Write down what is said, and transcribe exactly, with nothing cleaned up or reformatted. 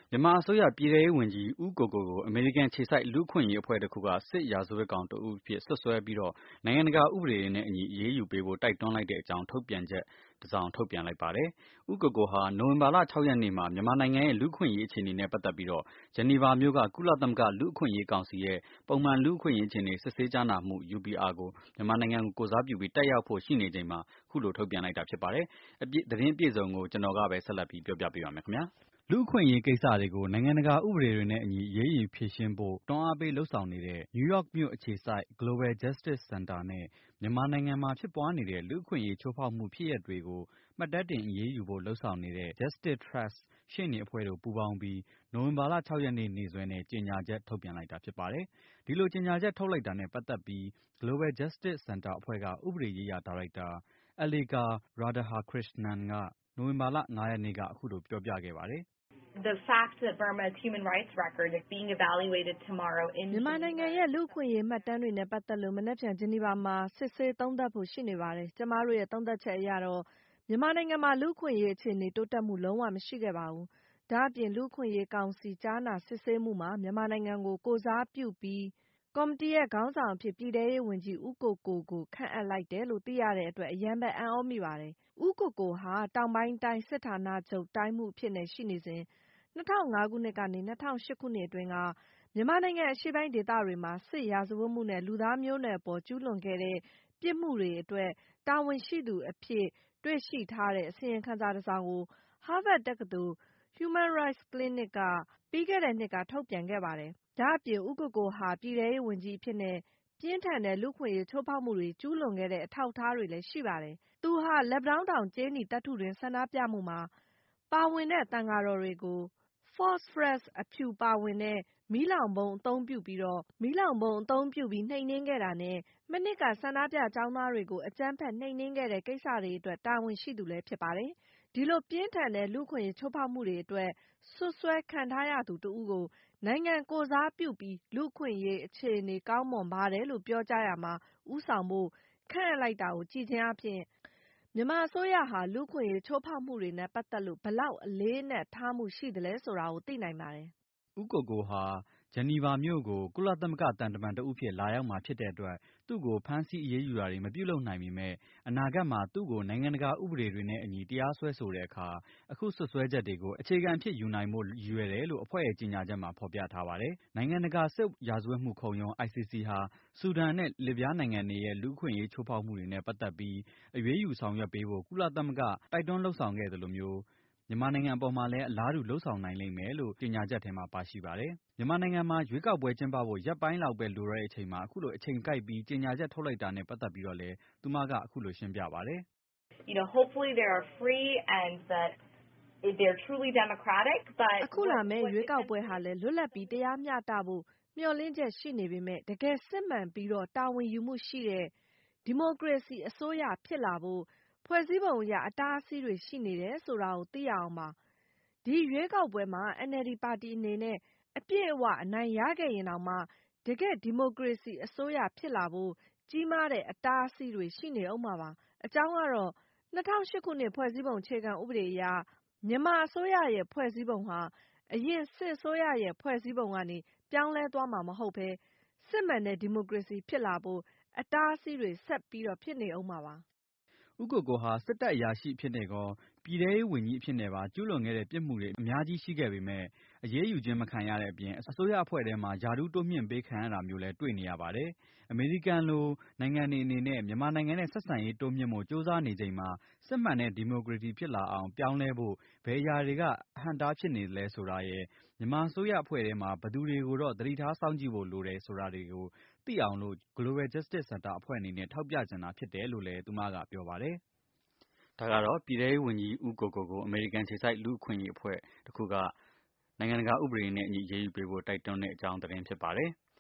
မြန်မာအစိုးရပြည်ထဲရေးဝန်ကြီးဦးကိုကိုကိုအမေရိကန်အခြေစိုက်လူ့အခွင့်အရေးအဖွဲ့တစ်ခုကစစ်ရာဇဝတ်ကောင်တဦးအဖြစ်စွပ်စွဲပြီးတော့နိုင်ငံတကာဥပဒေတွေနဲ့အညီအရေးယူပေးဖို့တိုက်တွန်းလိုက်တဲ့အကြောင်းထုတ်ပြန်ချက်တစ်စောင်ထုတ်ပြန်လိုက်ပါတယ်။ဦးကိုကိုဟာနိုဝင်ဘာလ၆ရက်နေ့မှာမြန်မာနိုင်ငံရဲ့လူ့အခွင့်အရေးအခြေအနေနဲ့ပတ်သက်ပြီးတော့ဂျနီဗာမြို့ကကုလသမဂ္ဂလူ့အခွင့်အရေးကောင်စီရဲ့ပုံမှန်လူ့အခွင့်အရေးအခြေအနေစစ်ဆေးကြားနာမှု U P R ကိုမြန်မာနိုင်ငံကိုကိုယ်စားပြုပြီးတက်ရောက်ဖို့ရှိနေချိန်မှာခုလိုထုတ်ပြန်လိုက်တာဖြစ်ပါတယ်။အပြည့်သတင်းအပြည့်စုံကိုကျွန်တော်ကပဲဆက်လက်ပြီးပြောပြပေးပါမယ်ခင်ဗျာ။လူ့အခွင့်အရေးကိစ္စတွေကိုနိုင်ငံတကာဥပဒေတွေနဲ့အညီအရေးယူဖြေရှင်းဖို့တွန်းအားပေးလှုံ့ဆော်နေတဲ့ New York မြို့အခြေစိုက် Global Justice Center နဲ့မြန်မာနိုင်ငံမှာဖြစ်ပွားနေတဲ့လူ့အခွင့်အရေးချိုးဖောက်မှုဖြစ်ရပ်တွေကိုမှတ်တမ်းတင်အရေးယူဖို့လှုံ့ဆော်နေတဲ့ Justice Trust ရှေ့နေအဖွဲ့တို့ပူးပေါင်းပြီးနိုဝင်ဘာလ၆ရက်နေ့နေ့စွဲနဲ့ကြေညာချက်ထုတ်ပြန်လိုက်တာဖြစ်ပါတယ်။ဒီလိုကြေညာချက်ထုတ်လိုက်တာနဲ့ပတ်သက်ပြီး Global Justice Center အဖွဲ့ကဥပဒေရေးရာဒါရိုက်တာ Aleka Radhakrishnan ကနိုဝင်ဘာလ၅ရက်နေ့ကအခုလိုပြောပြခဲ့ပါတယ်။ The fact that Burma's human rights record is being evaluated tomorrow in မြန်မာနိုင်ငံရဲ့လူ့အခွင့်အရေးမှတ်တမ်းတွေနဲ့ပတ်သက်လို့မနက်ဖြန်ဂျနီဗာမှာစစ်ဆေးသုံးသပ်ဖို့ရှိနေပါတယ်။ကျမတို့ရဲ့သုံးသပ်ချက်အရတော့မြန်မာနိုင်ငံမှာလူ့အခွင့်အရေးအခြေအနေတိုးတက်မှုလုံးဝမရှိခဲ့ပါဘူး။ဒါ့အပြင်လူ့အခွင့်အရေးကောင်စီကြားနာစစ်ဆေးမှုမှာမြန်မာနိုင်ငံကိုကိုယ်စားပြုပြီးကော်မတီရဲ့ခေါင်းဆောင်အဖြစ်ပြည်ထဲရေးဝန်ကြီးဦးကိုကိုကိုခန့်အပ်လိုက်တယ်လို့သိရတဲ့အတွက်အရမ်းပဲအံ့ဩမိပါတယ်။ဦးကိုကိုဟာတောင်ပိုင်းတိုင်းစစ်ဌာနချုပ်တိုင်းမှုအဖြစ်နဲ့ရှိနေစဉ်၂၀၀၅ခုနှစ်ကနေ၂၀၀၈ခုနှစ်အတွင်းကမြန်မာနိုင်ငံအရှေ့ပိုင်းဒေသတွေမှာစစ်ရာဇဝတ်မှုနဲ့လူသားမျိုးနွယ်အပေါ်ကျူးလွန်ခဲ့တဲ့ပြစ်မှုတွေအတွက်တာဝန်ရှိသူအဖြစ်တွေ့ရှိထားတဲ့အစီရင်ခံစာတစ်စောင်ကို Harvard တက္ကသိုလ် Human Rights Clinic ကပြီးခဲ့တဲ့နှစ်ကထုတ်ပြန်ခဲ့ပါတယ်။ဒါ့အပြင်ဦးကိုကိုဟာပြည်ထဲရေးဝန်ကြီးအဖြစ်နဲ့ပြင်းထန်တဲ့လူ့အခွင့်အရေးချိုးဖောက်မှုတွေကျူးလွန်ခဲ့တဲ့အထောက်အထားတွေလည်းရှိပါတယ်။သူဟာလက်ပံတောင်းတောင်ကြေးနီသတ္တုတွင်ဆန္ဒပြမှုမှာပါဝင်တဲ့သံဃာတော်တွေကို Phosphorus အဖြူပါဝင်တဲ့မီးလောင်ဗုံးအသုံးပြုပြီးတော့မီးလောင်ဗုံးအသုံးပြုပြီးနှိမ်နင်းခဲ့တာနဲ့မနှစ်ကဆန္ဒပြကျောင်းသားတွေကိုအကြမ်းဖက်နှိမ်နင်းခဲ့တဲ့ကိစ္စတွေအတွက်တာဝန်ရှိသူလည်းဖြစ်ပါတယ်။ဒီလိုပြင်းထန်တဲ့လူ့အခွင့်အရေးချိုးဖောက်မှုတွေအတွက်စွပ်စွဲခံထားရသူတဦးကိုနိုင်ငံကိုယ်စားပြုပြီးလူ့အခွင့်အရေးအခြေအနေကောင်းမွန်ပါတယ်လို့ပြောကြားရာမှာဦးဆောင်ဖို့ခန့်အပ်လိုက်တာကိုကြည့်ခြင်းအားဖြင့်မြန်မာအစိုးရဟာလူ့အခွင့်အရေးချိုးဖောက်မှုတွေနဲ့ပတ်သက်လို့ဘယ်လောက်အလေးအနက်ထားမှုရှိသလဲဆိုတာကိုသိနိုင်ပါတယ်။ဦးကိုကိုဟာဂျနီဗာမြို့ကိုကုလသမဂ္ဂသံတမန်တဦးဖြစ်လာရောက်မှာဖြစ်တဲ့အတွက်သူ့ကိုဖမ်းဆီးအရေးယူတာတွေမပြုလုပ်နိုင်ပေမဲ့အနာဂတ်မှာသူ့ကိုနိုင်ငံတကာဥပဒေတွေနဲ့အညီတရားစွဲဆိုတဲ့အခါအခုစွပ်စွဲချက်တွေကိုအခြေခံအဖြစ်ယူနိုင်ဖို့ရည်ရွယ်တယ်လို့အဖွဲ့ရဲ့ကြေညာချက်မှာဖော်ပြထားပါတယ်။နိုင်ငံတကာစစ်ရာဇဝတ်မှုခုံရုံး I C C ဟာဆူဒန်နဲ့လစ်ဗျားနိုင်ငံတွေရဲ့လူ့အခွင့်အရေးချိုးဖောက်မှုတွေနဲ့ပတ်သက်ပြီးအရေးယူဆောင်ရွက်ပေးဖို့ကုလသမဂ္ဂတိုက်တွန်းလှုံ့ဆော်ခဲ့သလိုမျိုးမြန်မာနိုင်ငံအပေါ်မှာလည်းအလားတူလှုံ့ဆော်နိုင်လိမ့်မယ်လို့ကြေညာချက်ထဲမှာပါရှိပါတယ်။မြန်မာနိုင်ငံမှာရွေးကောက်ပွဲကျင်းပဖို့ရက်ပိုင်းလောက်ပဲလိုတော့တဲ့အချိန်မှာအခုလိုအချိန်ကိုက်ပြီးကြေညာချက်ထုတ်လိုက်တာနဲ့ပတ်သက်ပြီးတော့လည်းသူမကအခုလိုရှင်းပြပါတယ်။ You know, hopefully they are free and that they're truly democratic, but အခုလာမယ့်ရွေးကောက်ပွဲဟာလည်းလွတ်လပ်ပြီးတရားမျှတဖို့မျှော်လင့်ချက်ရှိနေပေမဲ့တကယ်စစ်မှန်ပြီးတော့တာဝန်ယူမှုရှိတဲ့ဒီမိုကရေစီအစိုးရဖြစ်လာဖို့ဖွဲ့စည်းပုံအရအတားအဆီးတွေရှိနေတယ်ဆိုတာကိုသိရအောင်ပါ။ဒီရွေးကောက်ပွဲမှာ N L D ပါတီအနေနဲ့အပြည့်အဝအနိုင်ရခဲ့ရင်တောင်မှတကယ့်ဒီမိုကရေစီအစိုးရဖြစ်လာဖို့ကြီးမားတဲ့အတားအဆီးတွေရှိနေဦးမှာပါ။အကြောင်းကတော့၂၀၀၈ခုနှစ်ဖွဲ့စည်းပုံအခြေခံဥပဒေအရမြန်မာအစိုးရရဲ့ဖွဲ့စည်းပုံဟာအရင်စစ်အစိုးရရဲ့ဖွဲ့စည်းပုံကနေပြောင်းလဲသွားမှာမဟုတ်ဘဲစစ်မှန်တဲ့ဒီမိုကရေစီဖြစ်လာဖို့အတားအဆီးတွေဆက်ပြီးတော့ဖြစ်နေဦးမှာပါ။ဦးကိုကိုဟာစစ်တပ်အရာရှိအဖြစ်နဲ့ကောပြည်ထဲရေးဝန်ကြီးအဖြစ်နဲ့ပါကျူးလွန်ခဲ့တဲ့ပြစ်မှုတွေအများကြီးရှိခဲ့ပေမဲ့အရေးယူခြင်းမခံရတဲ့အပြင်အစိုးရအဖွဲ့ထဲမှာယာထူးတိုးမြှင့်ပေးခံရတာမျိုးလည်းတွေ့နေရပါတယ်။အမေရိကန်လိုနိုင်ငံတွေအနေနဲ့မြန်မာနိုင်ငံနဲ့ဆက်ဆံရေးတိုးမြှင့်ဖို့ကြိုးစားနေချိန်မှာစစ်မှန်တဲ့ဒီမိုကရေစီဖြစ်လာအောင်ပြောင်းလဲဖို့ဘယ်အရာတွေကအဟန့်အတားဖြစ်နေသလဲဆိုတာရယ်မြန်မာအစိုးရအဖွဲ့ထဲမှာဘယ်သူတွေကိုတော့သတိထားစောင့်ကြည့်ဖို့လိုတယ်ဆိုတာတွေကိုသိအောင်လို့ Global Justice Center အဖွဲ့အနေနဲ့ထောက်ပြချင်တာဖြစ်တယ်လို့လည်းသူမကပြောပါတယ်။ဒါကတော့ပြည်ထဲရေးဝန်ကြီးဦးကိုကိုကိုအမေရိကန်ခြေစိုက်လူ့အခွင့်အရေးအဖွဲ့တစ်ခုကနိုင်ငံတကာဥပဒေနဲ့အညီအရေးယူပေးဖို့တိုက်တွန်းတဲ့အကြောင်းသတင်းဖြစ်ပါတယ်။